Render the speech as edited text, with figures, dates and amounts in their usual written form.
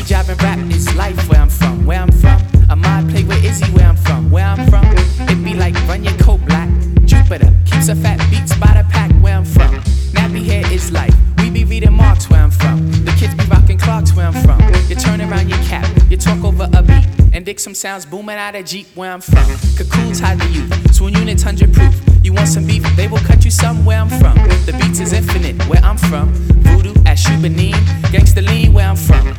job and rap is life where I'm from. Where I'm from, a mod play with Izzy where I'm from. Where I'm from, it be like run your coat black. Jupiter keeps a fat beats by the pack where I'm from. Nappy hair is life, we be reading Marks where I'm from. The kids be rocking Clarks where I'm from. You turn around your cap, you talk over a beat, and dig some sounds booming out of Jeep where I'm from. Cocoons hide the youth, swoon units 100 proof. You want some beef, they will cut you some where I'm from. The beats is infinite where I'm from. Voodoo at Shubanim, gangsta